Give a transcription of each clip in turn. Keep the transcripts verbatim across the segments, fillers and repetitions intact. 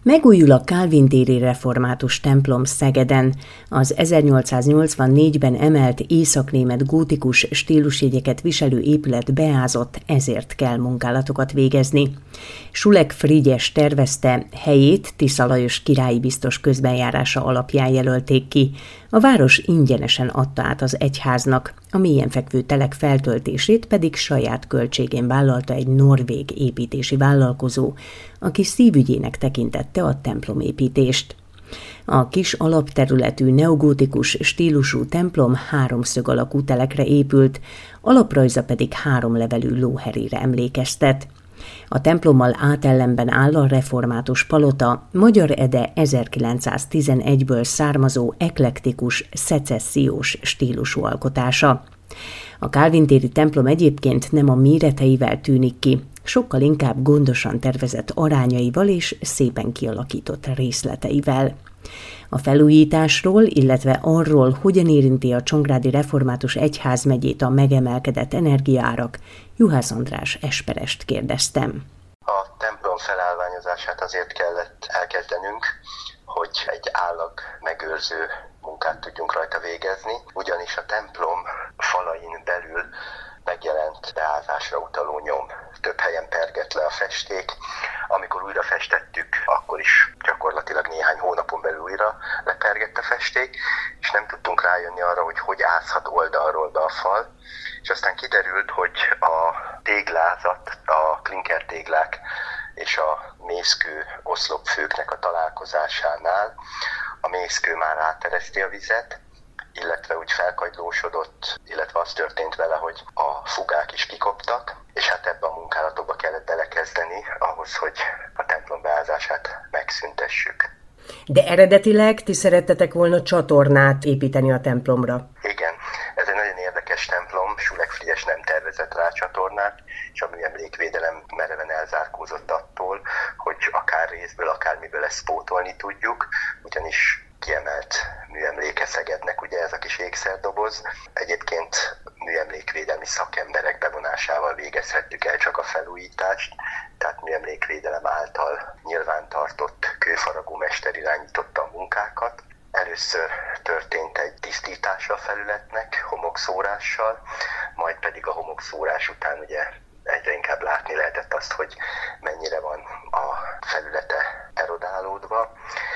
Megújul a Kálvin téri református templom Szegeden. Az ezernyolcszáznyolcvannégyben emelt északnémet gótikus stílusjegyeket viselő épület beázott, ezért kell munkálatokat végezni. Sulek Frigyes tervezte, helyét Tisza Lajos királyi biztos közbenjárása alapján jelölték ki. A város ingyenesen adta át az egyháznak, a mélyen fekvő telek feltöltését pedig saját költségén vállalta egy norvég építési vállalkozó, aki szívügyének tekintette a templomépítést. A kis alapterületű neogótikus stílusú templom háromszög alakú telekre épült, alaprajza pedig háromlevelű lóherére emlékeztet. A templommal átellenben áll a református palota, Magyar Ede ezerkilencszáztizenegyből származó eklektikus, szecessziós stílusú alkotása. A Kálvin téri templom egyébként nem a méreteivel tűnik ki, sokkal inkább gondosan tervezett arányaival és szépen kialakított részleteivel. A felújításról, illetve arról, hogyan érinti a Csongrádi Református Egyházmegyét a megemelkedett energiaárak, Juhász András esperest kérdeztem. A templom felállványozását azért kellett elkezdenünk, hogy egy állag megőrző munkát tudjunk rajta végezni, ugyanis a templom falain belül megjelent beázásra utaló nyom. Több helyen pergett le a festék. Amikor újra festettük, akkor is gyakorlatilag néhány hónapon belül újra lepergett a festék, és nem tudtunk rájönni arra, hogy hogy ázhat oldalról be a fal. És aztán kiderült, hogy a téglázat, a klinker téglák és a mészkő oszlopfőknek a találkozásánál a mészkő már átereszti a vizet, illetve úgy felkagylósodott, illetve az történt vele, hogy a fugák is kikoptak, és hát ebbe a munkálatokba kellett belekezdeni ahhoz, hogy a templom beázását megszüntessük. De eredetileg ti szerettetek volna csatornát építeni a templomra? Igen, ez egy nagyon érdekes templom, Sulek Frigyes nem tervezett rá csatornát, és a műemlékvédelem mereven elzárkózott attól, hogy akár részből, akármiből ezt pótolni tudjuk, ugyanis kiemelt műemléke Szegednek, ugye ez a kis ékszerdoboz. Egyébként műemlékvédelmi szakemberek bevonásával végezhettük el csak a felújítást, tehát műemlékvédelem által nyilvántartott kőfaragómester irányította a munkákat. Először történt egy tisztítása a felületnek, homokszórással, majd pedig a homokszórás után ugye egyre inkább látni lehetett azt, hogy mennyire van a felülete erodálódva,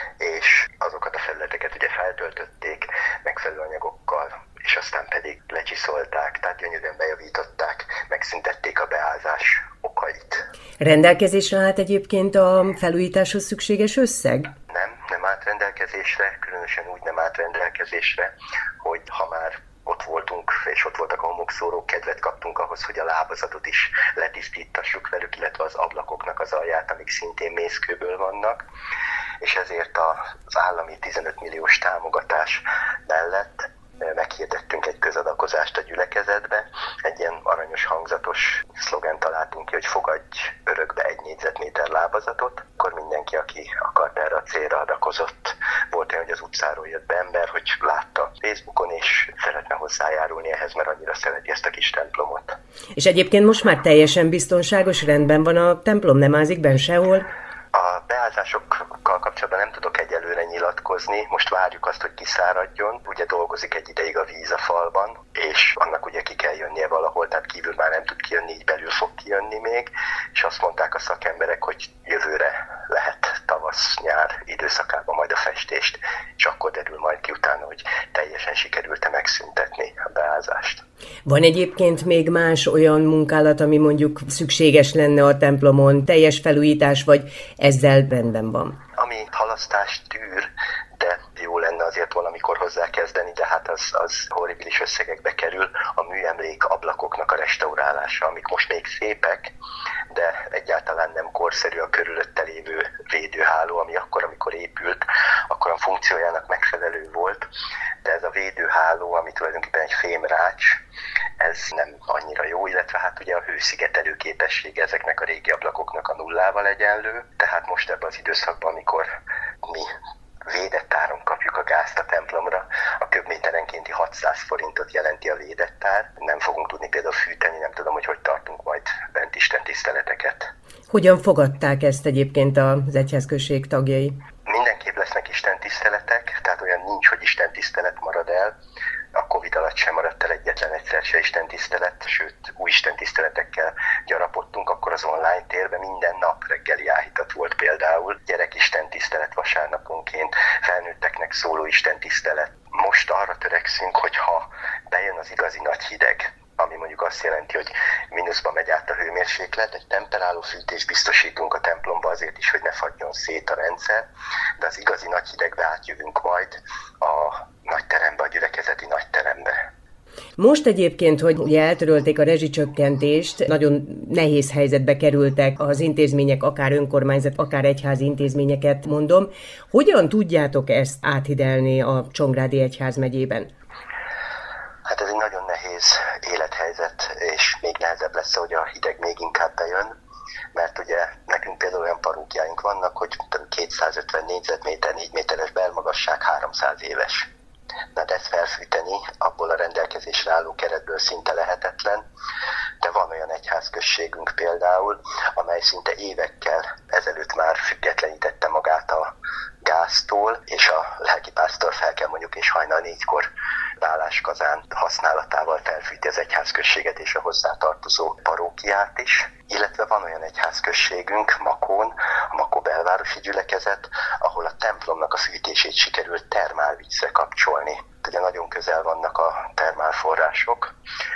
és azokat a felületeket ugye feltöltötték megfelelő anyagokkal, és aztán pedig lecsiszolták, tehát gyönyörűen bejavították, megszüntették a beázás okait. Rendelkezésre állt egyébként a felújításhoz szükséges összeg? Nem, nem állt rendelkezésre, különösen úgy nem állt rendelkezésre, hogy ha már ott voltunk, és ott voltak a homokszórók, kedvet kaptunk ahhoz, hogy a lábazatot is letisztítassuk velük, illetve az ablakoknak az alját, amik szintén mészkőből vannak, és ezért az állami tizenöt milliós támogatás mellett meghirdettünk egy közadakozást a gyülekezetbe, egy ilyen aranyos hangzatos szlogent találtunk ki, hogy fogadj örökbe egy négyzetméter lábazatot, akkor mindenki, aki akart erre a célra adakozott. Volt olyan, hogy az utcáról jött be ember, hogy látta Facebookon, és szeretne hozzájárulni ehhez, mert annyira szereti ezt a kis templomot. És egyébként most már teljesen biztonságos, rendben van a templom, nem ázik benn sehol? A beázásokkal kapcsolatban nem tudok egyelőre nyilatkozni, most várjuk azt, hogy kiszáradjon. Ugye dolgozik egy ideig a víz a falban, és annak ugye ki kell jönnie valahol, tehát kívül már nem tud kijönni, így belül fog kijönni még, és azt mondták a szakemberek, hogy jövőre lehet tavasz-nyár időszakában majd a festést, és akkor derül majd ki utána, hogy teljesen sikerült-e megszüntetni a beázást. Van egyébként még más olyan munkálat, ami mondjuk szükséges lenne a templomon, teljes felújítás, vagy ezzel rendben van? Ami halasztást tűr, de jó lenne azért valamikor hozzákezdeni, de hát az, az horribilis összegekbe kerül, a műemlék ablakoknak a restaurálása, amik most még szépek, de egyáltalán nem korszerű a körülötte lévő védőháló, ami akkor, amikor épült, akkor a funkciójának megfelelő volt, de ez a védőháló, ami tulajdonképpen egy fémrács, ez nem annyira jó, illetve hát ugye a hőszigetelő képessége ezeknek a régi ablakoknak a nullával egyenlő, tehát most ebben az időszakban, amikor mi védett áron kapjuk a gázt a templomra, a köbméterenkénti hatszáz forintot jelenti a védett ár. Nem fogunk tudni például fűteni, nem tudom, hogy hogy tartunk majd bent Isten tiszteleteket. Hogyan fogadták ezt egyébként az egyházközség tagjai? Mindenképp lesznek istentiszteletek, tehát olyan nincs, hogy istentisztelet marad el. A Covid alatt sem maradt el egyetlen egyszer se istentisztelet, sőt új istentiszteletekkel gyarapodtunk, akkor az online térben minden nap reggeli áhítat volt például. Gyerek istentisztelet vasárnaponként, felnőtteknek szóló istentisztelet. Most arra törekszünk, hogy ha bejön az igazi nagy hideg, ami mondjuk azt jelenti, hogy mínuszba megy át a hőmérséklet, egy temperáló fűtést biztosítunk a templomba azért is, hogy ne fagyjon szét a rendszer, de az igazi nagy hidegbe átjövünk majd a nagy terembe, a gyülekezeti nagy terembe. Most egyébként, hogy ugye eltörölték a rezsicsökkentést, nagyon nehéz helyzetbe kerültek az intézmények, akár önkormányzat, akár egyházi intézményeket mondom. Hogyan tudjátok ezt áthidelni a Csongrádi Egyházmegyében? Hát ez egy nagyon nehéz élethelyzet, és még nehezebb lesz, hogy a hideg még inkább bejön, mert ugye nekünk például olyan parókiáink vannak, hogy kétszázötven négyzetméter, négy méteres belmagasság, háromszáz éves. Na de ezt felfűteni abból a rendelkezésre álló keretből szinte lehetetlen, de van olyan egyházközségünk például, amely szinte évekkel ezelőtt már függetlenítette magát a gáztól, és a lelkipásztor fel kell mondjuk és hajnal négykor váláskazán használatával felfűti az egyházközséget és a hozzátartozó parókiát is. Illetve van olyan egyházközségünk, Makón, a Makó belvárosi gyülekezet, ahol a templomnak a fűtését sikerült termálvízre kapcsolni. Ugye nagyon közel vannak a termálforrások,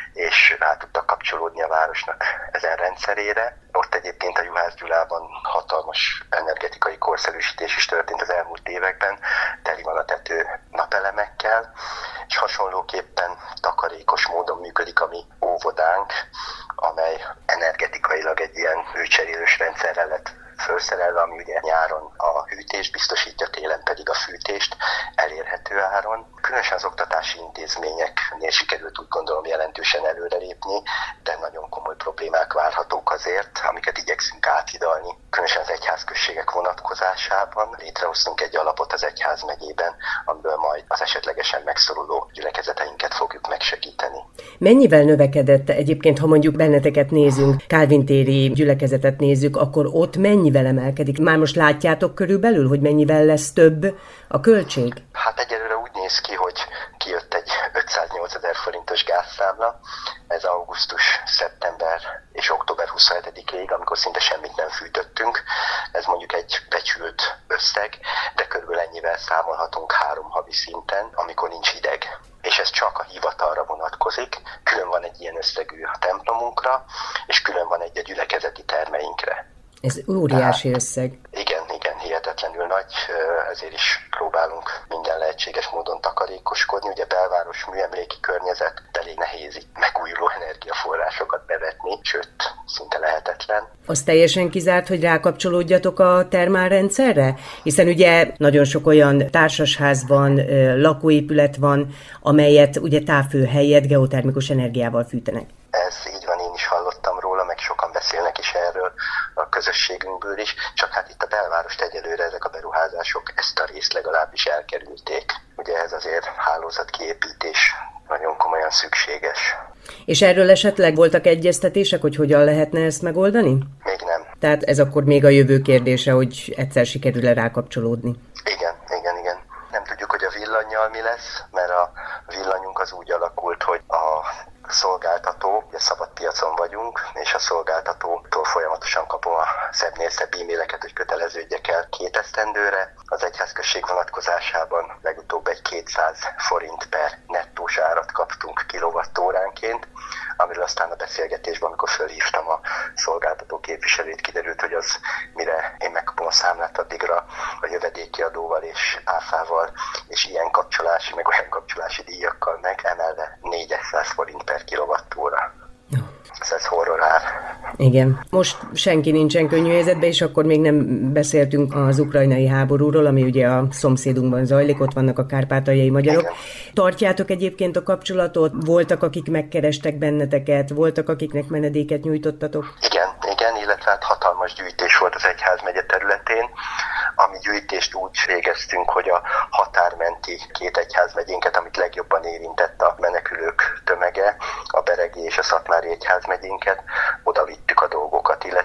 és rá tudtak kapcsolódni a városnak ezen rendszerére. Ott egyébként a Juhász Gyulában hatalmas energetikai korszerűsítés is történt az elmúlt években, teli van a tető napelemekkel, és hasonlóképpen takarékos módon működik a mi óvodánk, amely energetikailag egy ilyen hőcserélős rendszerrel lett felszerelve, ami ugye nyáron a hűtést biztosítja, télen pedig a fűtést elérhető áron. Különösen az oktatási intézményeknél sikerült úgy gondolom jelentősen előrelépni, de nagyon komoly problémák várhatók azért, amiket igyekszünk áthidalni. Különösen az egyházközségek vonatkozásában létrehoztunk egy alapot az egyházmegyében, amiből majd az esetlegesen megszoruló gyülekezeteinket fogjuk megsegíteni. Mennyivel növekedett egyébként, ha mondjuk benneteket nézünk, Kálvin téri gyülekezetet nézzük, akkor ott mennyivel emelkedik? Már most látjátok körülbelül, hogy mennyivel lesz több a költség? Hát egyelőre úgy néz ki, hogy kijött egy ötszáznyolcezer forintos gázszámla. Ez augusztus, szeptember és október huszonhetedikéig, amikor szinte semmit nem fűtöttünk. Ez mondjuk egy becsült összeg, de körülbelül ennyivel számolhatunk három havi szinten, amikor nincs hideg. És ez csak a hivatalra vonatkozik. Külön van egy ilyen összegű a templomunkra, és külön van egy a gyülekezeti termeinkre. Ez óriási összeg. Igen, igen, hihetetlenül nagy, ezért is próbálunk minden lehetséges módon takarékoskodni. Ugye belváros műemléki környezet, elég nehéz itt megújuló energiaforrásokat bevetni, sőt, szinte lehetetlen. Az teljesen kizárt, hogy rákapcsolódjatok a termálrendszerre? Hiszen ugye nagyon sok olyan társasház van, lakóépület van, amelyet ugye távfő helyett geotermikus energiával fűtenek. Ez így van, én is hallottam róla, meg sokan beszélnek is erről a közösségünkből is, csak hát itt a belvárost egyelőre ezek a beruházások ezt a részt legalábbis elkerülték. Ugye ez azért hálózatkiépítés nagyon komolyan szükséges. És erről esetleg voltak egyeztetések, hogy hogyan lehetne ezt megoldani? Még nem. Tehát ez akkor még a jövő kérdése, hogy egyszer sikerül-e rákapcsolódni? Igen, igen, igen. Nem tudjuk, hogy a villannyal mi lesz, mert a villanyunk az úgy alakult, hogy a szolgáltató, ugye szabad piacon vagyunk, és a szolgáltatótól folyamatosan kapom a szebbnél szebb e-maileket, hogy köteleződjek el két esztendőre. Az egyházközség vonatkozásában legutóbb egy kétszáz forint per nettós árat kaptunk kilowattóránként, amiről aztán a beszélgetésben, amikor fölhívtam a szolgáltató képviselőt, kiderült, hogy az, mire én megkapom a számlát, addigra a jövedéki adóval és áfával, és ilyen kapcsolási, meg olyan kapcsolási díjakkal meg emelve négyeszáz forint per kilowattóra. Ez, ez horror ár. Igen. Most senki nincsen könnyű helyzetben, és akkor még nem beszéltünk az ukrajnai háborúról, ami ugye a szomszédunkban zajlik, ott vannak a kárpátaljai magyarok. Igen. Tartjátok egyébként a kapcsolatot? Voltak, akik megkerestek benneteket? Voltak, akiknek menedéket nyújtottatok? Igen, igen, illetve hát hatalmas gyűjtés volt az egyházmegye területén. Ami gyűjtést úgy végeztünk, hogy a határmenti két egyházmegyénket, amit legjobban érintett a menekülők tömege, a beregi és a szatmári egyházmegyénket, oda vittük a dolgokat, illetve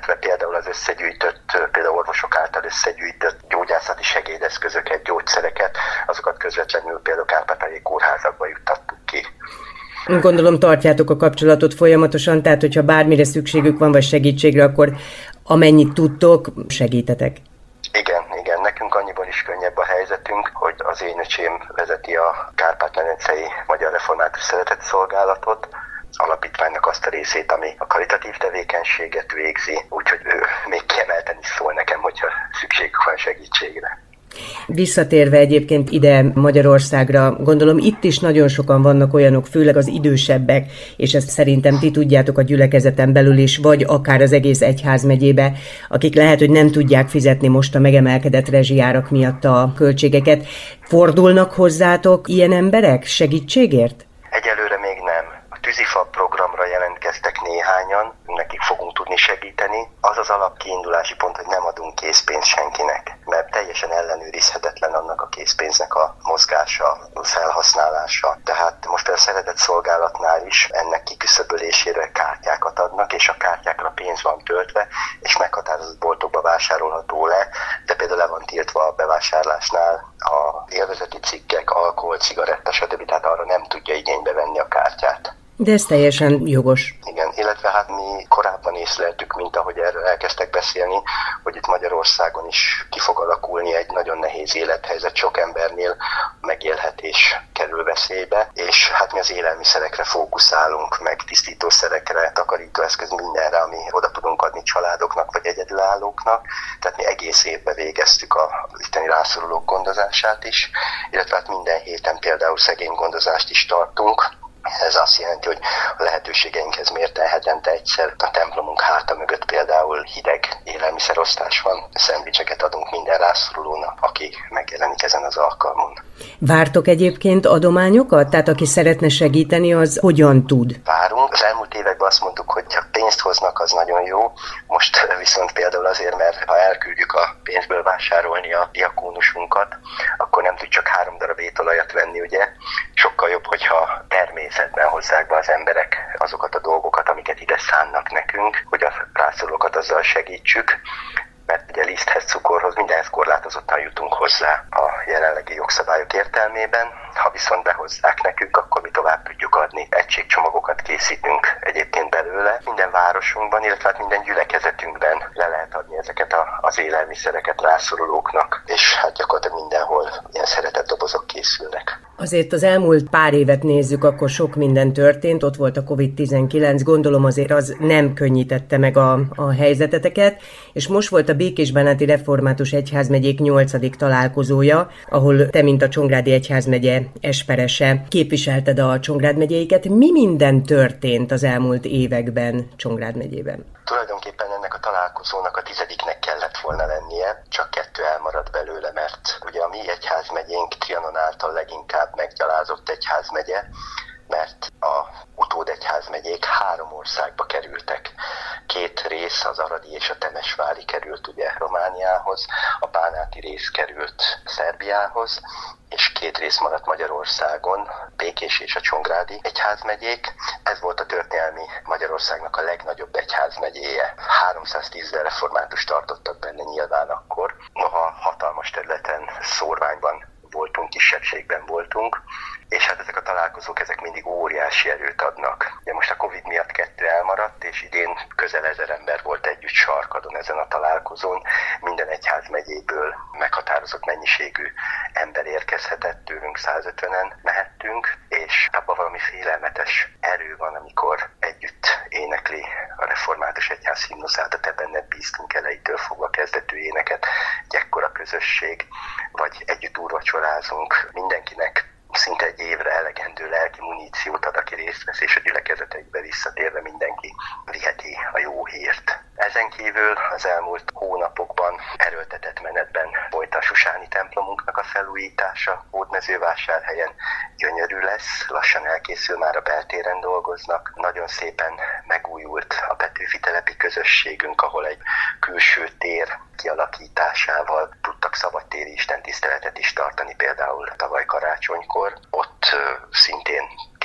illetve például az összegyűjtött, például orvosok által összegyűjtött gyógyászati segédeszközöket, gyógyszereket, azokat közvetlenül például kárpátaljai kórházakba juttattuk ki. Gondolom tartjátok a kapcsolatot folyamatosan, tehát hogyha bármire szükségük van, vagy segítségre, akkor amennyit tudtok, segítetek. Igen, igen, nekünk annyiban is könnyebb a helyzetünk, hogy az én öcsém vezeti a Kárpát-medencei Magyar Református Szeretetszolgálatot, alapítványnak azt a részét, ami a karitatív tevékenységet végzi, úgyhogy ő még kiemelten is szól nekem, hogyha szükségük van segítségre. Visszatérve egyébként ide Magyarországra, gondolom itt is nagyon sokan vannak olyanok, főleg az idősebbek, és ezt szerintem ti tudjátok a gyülekezeten belül is, vagy akár az egész egyházmegyébe, akik lehet, hogy nem tudják fizetni most a megemelkedett rezsijárak miatt a költségeket. Fordulnak hozzátok ilyen emberek segítségért? Egyelőre még nem. A tűzifa programra jelentkeztek néhányan, nekik fogunk tudni segíteni. Az az alapkiindulási pont, hogy nem adunk készpénzt senkinek, mert teljesen ellenőrizhetetlen annak a készpénznek a mozgása, a felhasználása. Tehát most a szeretetszolgálatnál is ennek kiküszöbölésére kártyákat adnak, és a kártyákra pénz van töltve, és meghatározott boltokba vásárolható le, de például le van tiltva a bevásárlásnál a élvezeti cikkek, alkohol, cigaretta, stb. Tehát arra nem tudja igénybe venni a kártyát. De ez teljesen jogos. Igen, illetve hát mi korábban észleltük, mint ahogy erről elkezdtek beszélni, hogy itt Magyarországon is ki fog alakulni egy nagyon nehéz élethelyzet, sok embernél megélhetés kerül veszélybe, és hát mi az élelmiszerekre fókuszálunk, meg tisztítószerekre, takarítóeszköz, mindenre, ami oda tudunk adni családoknak, vagy egyedülállóknak. Tehát mi egész évben végeztük a itteni rászorulók gondozását is, illetve hát minden héten például szegénygondozást is tartunk. Ez azt jelenti, hogy a lehetőségeinkhez mérten hetente egyszer a templomunk háta mögött például hideg élelmiszerosztás van. Szendvicseket adunk minden rászorulónak, aki megjelenik ezen az alkalmon. Vártok egyébként adományokat? Tehát aki szeretne segíteni, az hogyan tud? Várunk. Az elmúlt években azt mondtuk, hogy ha pénzt hoznak, az nagyon jó. Most viszont például azért, mert ha elküldjük a pénzből vásárolni a diakónusunkat, akkor nem tud csak három darab étolajat venni, ugye? Sokkal jobb, hogyha természetben hozzák be az emberek azokat a dolgokat, amiket ide szánnak nekünk, hogy a rászorulókat azzal segítsük, mert ugye liszthez, cukorhoz, mindenhez korlátozottan jutunk hozzá a jelenlegi jogszabályok értelmében. Ha viszont behozzák nekünk, akkor mi tovább tudjuk adni. Egységcsomagokat készítünk egyébként belőle. Minden városunkban, illetve minden gyülekezetünkben le lehet adni ezeket a, az élelmiszereket rászorulóknak, és hát gyakorlatilag mindenhol ilyen szeretetdobozok készülnek. Azért az elmúlt pár évet nézzük, akkor sok minden történt, ott volt a kovid tizenkilenc, gondolom azért az nem könnyítette meg a, a helyzeteteket, és most volt a Békés-Bánáti Református Egyházmegyék nyolcadik találkozója, ahol te, mint a Csongrádi Egyházmegye esperese, képviselted a Csongrád megyeiket. Mi minden történt az elmúlt években Csongrád megyében? Tulajdonképpen ennek a találkozónak a tizediknek kellett volna lennie, csak kettő elmaradt belőle, mert ugye a mi egyházmegyénk Trianon által leginkább meggyalázott egyházmegye, mert a utódegyházmegyék három országba kerültek. Két rész, az aradi és a temesvári került ugye Romániához, a bánáti rész került Szerbiához, és két rész maradt Magyarországon, Békés és a Csongrádi egyházmegyék. Ez volt a történelmi Magyarországnak a legnagyobb egyházmegyéje. háromszáztízezer református tartottak benne nyilván akkor. Noha hatalmas területen, szórványban voltunk, kisebbségben voltunk, és hát ezek a találkozók, ezek mindig óriási erőt adnak. Ugye most a Covid miatt kettő elmaradt, és idén közel ezer ember volt együtt Sarkadon ezen a találkozón. Minden egyházmegyéből meghatározott mennyiségű ember érkezhetett, tőlünk százötvenen mehettünk, és abban valami félelmetes erő van, amikor együtt énekli a református egyház himnuszát, a Te benned bíztunk elejétől fogva kezdetű éneket, egy ekkora közösség, vagy együtt úrvacsorázunk, mindenkinek szinte egy évre elegendő lelki muníciót ad, aki részt vesz, és a gyülekezeteikbe visszatérve mindenki viheti a jó hírt. Ezen kívül az elmúlt hónapokban erőltetett menetben volt a Susáni templomunknak a felújítása, Hódmezővásárhelyen gyönyörű lesz, lassan elkészül, már a beltéren dolgoznak. Nagyon szépen megújult a Petőfi telepi közösségünk, ahol egy külső tér kialakításával tudtak szabadtéri istentiszteletet is tartani, például tavaly karácsonykor. Ott szintén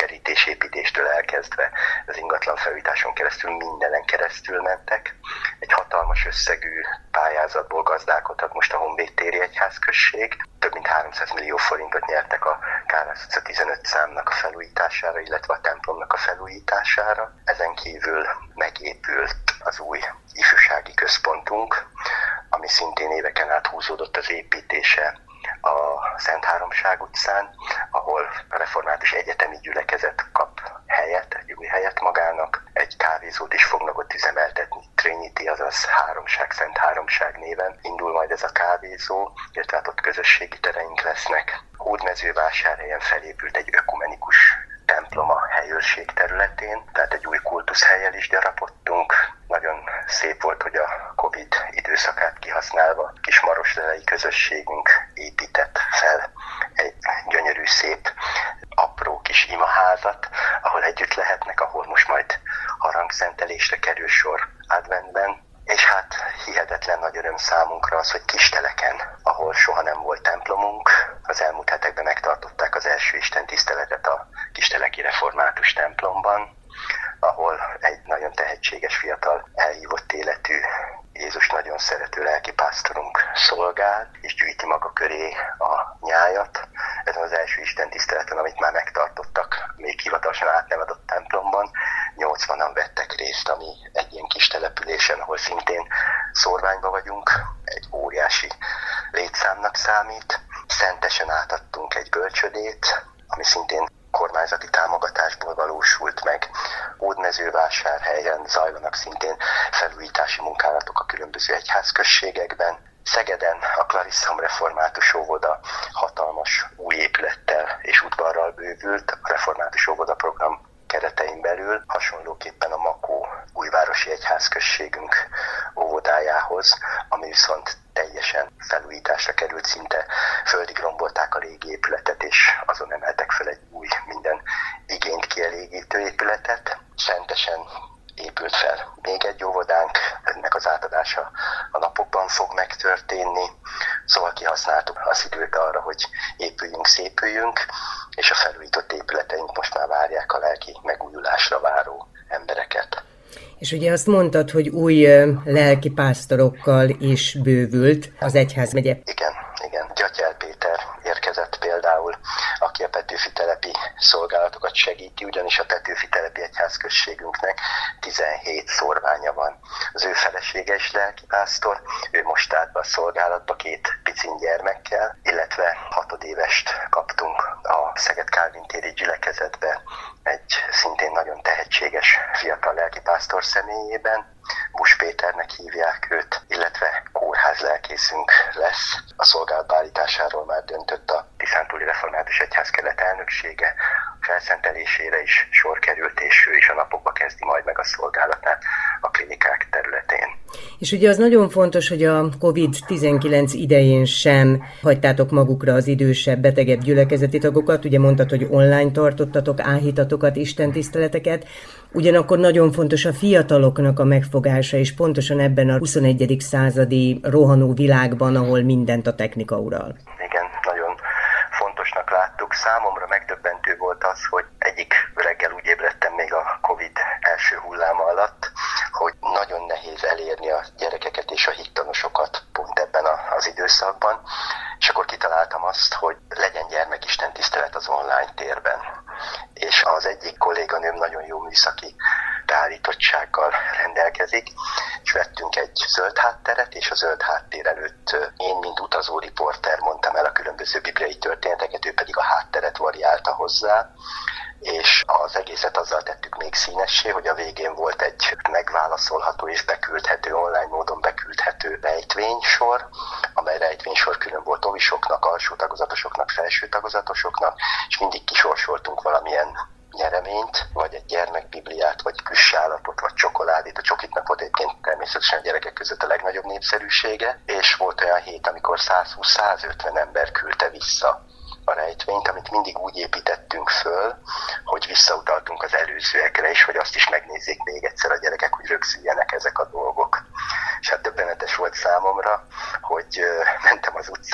kerítésépítéstől elkezdve az ingatlan felújításon keresztül mindenen keresztül mentek. Egy hatalmas összegű pályázatból gazdálkodhat most a Honvédtéri Egyházközség. Több mint háromszáz millió forintot nyertek a Kárház utca tizenöt számnak a felújítására, illetve a templomnak a felújítására. Ezen kívül megépült az új ifjúsági központunk, ami szintén éveken át húzódott az építése a Szent Háromság utcán, ahol a református egyetemi gyülekezet kap helyet, egy új helyet magának. Egy kávézót is fognak ott üzemeltetni, Trinity, azaz Háromság, Szent Háromság néven indul majd ez a kávézó, illetve hát ott közösségi tereink lesznek. Hódmezővásárhelyen felépült egy ökumenikus templom a helyőrség területén, tehát egy új kultuszhellyel is gyarapodtunk. Nagyon szép volt, hogy a Covid időszakát kihasználva kis marosdelei közösségünk épített fel egy gyönyörű, szép, apró kis imaházat, ahol együtt lehetnek, ahol most majd harangszentelésre kerül sor adventben. És hát hihetetlen nagy öröm számunkra az, hogy Kisteleken, ahol soha nem volt templomunk, az elmúlt hetekben megtartották az első istentiszteletet a Kisteleki Református templomban, ahol egy nagyon tehetséges, fiatal, elhívott életű, Jézus nagyon szerető lelkipásztorunk szolgál, és gyűjti maga köré a nyájat. Ez az első istentiszteleten, amit már megtartottak, még hivatalosan átnevezett templomban. nyolcvanan vettek részt, ami egy ilyen kis településen, ahol szintén szórványban vagyunk, egy óriási létszámnak számít. Szentesen átadtunk egy bölcsödét, ami szintén kormányzati támogatásból valósult meg. Hódmezővásárhelyen zajlanak szintén felújítási munkálatok a különböző egyházközségekben. Szegeden a Clarisszum Református Óvoda hatalmas új épülettel és udvarral bővült a Református Óvoda program keretein belül, hasonlóképpen a Makó újvárosi egyházközségünk óvodájához, ami viszont teljesen felújításra került, szinte földig rombolták a régi épületet, és azon emeltek fel egy új, minden igényt kielégítő épületet. Szentesen épült fel még egy óvodánk, ennek az átadása a napokban fog megtörténni, szóval kihasználtuk az időt arra, hogy épüljünk, szépüljünk, és a felújított épületeink most már várják a lelki megújulásra váró embereket. És ugye azt mondtad, hogy új lelkipásztorokkal is bővült az egyházmegye. Igen, igen. Gyattyel Péter érkezett például, aki a Petőfi telepi szolgálatokat segíti, ugyanis a Petőfi telepi egyházközségünknek tizenhét szorványa van. Az ő felesége is lelkipásztor, ő most állt be a szolgálatba két picin gyermekkel, illetve hatodévest kaptunk a Szeged Kálvin téri gyülekezetbe egy szintén nagyon tehetséges fiatal lelkipásztor személyében, Bus Péternek hívják őt, illetve kórházlelkészünk lesz. A szolgálatba állításáról már döntött a Tiszántúli Református Egyházkelet elnöksége, felszentelésére is sor került, és ő is a napokba kezdi majd meg a szolgálatát a klinikák területén. És ugye az nagyon fontos, hogy a kovid tizenkilenc idején sem hagytátok magukra az idősebb, betegebb gyülekezeti tagokat. Ugye mondtad, hogy online tartottatok áhítatokat, istentiszteleteket. Ugyanakkor nagyon fontos a fiataloknak a megfogása, és pontosan ebben a huszonegyedik századi rohanó világban, ahol mindent a technika ural. Igen, nagyon fontosnak láttuk. Számomra megdöbbentő volt az, hogy egyik reggel úgy ébredtem még a Covid első hulláma alatt, hogy nagyon nehéz elérni a gyerekeket és a hittanosokat pont ebben az időszakban, és akkor kitaláltam azt, hogy legyen gyermekistentisztelet az online térben. És az egyik kolléganőm nagyon jó műszaki beállítottsággal rendelkezik, és vettünk egy zöld hátteret, és a zöld háttér előtt én, mint utazó riporter mondtam el a különböző bibliai történeteket, ő pedig a hátteret variálta hozzá, és az egészet azzal tettük még színessé, hogy a végén volt egy megválaszolható és beküldhető, online módon beküldhető rejtvénysor, amely rejtvénysor külön volt ovisoknak, alsó tagozatosoknak, felső tagozatosoknak, és mindig kisorsoltunk valamilyen nyereményt, vagy egy gyermekbibliát, vagy küssálapot, vagy csokoládét. A csokitnak volt egyébként természetesen a gyerekek között a legnagyobb népszerűsége, és volt olyan hét, amikor százhúsz-százötven ember küldte vissza a rejtvényt, amit mindig úgy építettünk föl, hogy visszautaltunk az előzőekre is, hogy azt is megnézzék még egyszer a gyerekek, hogy rögzüljenek ezek a dolgok. És hát döbbenetes volt számomra, hogy mentem az utcán,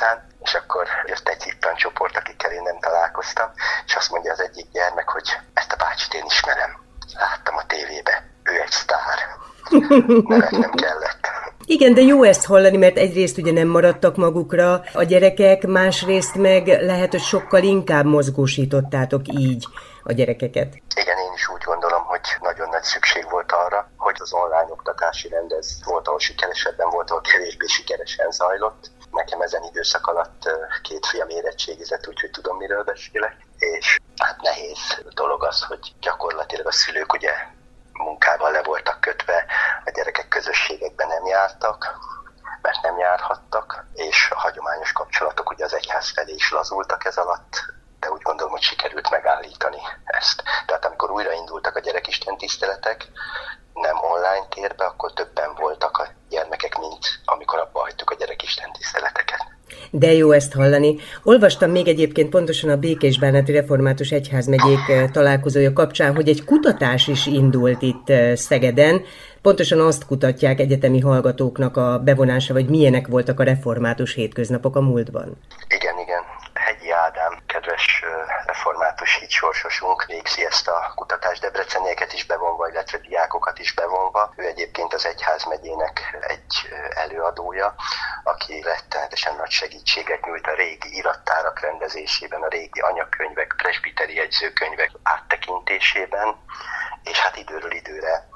utcán, és akkor jött egy hittancsoport, akikkel én nem találkoztam, és azt mondja az egyik gyermek, hogy ezt a bácsit én ismerem. Láttam a tévébe, ő egy sztár. Nevetnem kellett. Igen, de jó ezt hallani, mert egyrészt ugye nem maradtak magukra a gyerekek, másrészt meg lehet, hogy sokkal inkább mozgósítottátok így a gyerekeket. Igen, én is úgy gondolom, hogy nagyon nagy szükség volt arra, hogy az online oktatási rend ez volt, ahol sikeresebben volt, ahol kevésbé sikeresen zajlott. Nekem ezen időszak alatt két fiam érettségizett, úgyhogy tudom, miről beszélek. És hát nehéz dolog az, hogy gyakorlatilag a szülők ugye munkával le voltak kötve, a gyerekek közösségekben nem jártak, mert nem járhattak, és a hagyományos kapcsolatok ugye az egyház felé is lazultak ez alatt, de úgy gondolom, hogy sikerült megállítani ezt. Tehát amikor újraindultak a gyerekistentiszteletek, nem online térbe, akkor többen voltak a gyermekek, mint amikor abba hagytuk a gyerekistentiszteleteket. De jó ezt hallani. Olvastam még egyébként pontosan a Békésbánati Református Egyházmegyék találkozója kapcsán, hogy egy kutatás is indult itt Szegeden. Pontosan azt kutatják egyetemi hallgatóknak a bevonása, vagy milyenek voltak a református hétköznapok a múltban. Igen, igen. Hegyi Ádám, kedves református hitsorsosunk végzi ezt a kutatást, Debrecenieket is bevonva, illetve diákokat is bevonva. Ő egyébként az egyházmegyének egy előadója, aki rettenetesen nagy segítséget nyújt a régi irattárak rendezésében, a régi anyakönyvek, presbiteri jegyzőkönyvek áttekintésében, és hát időről időre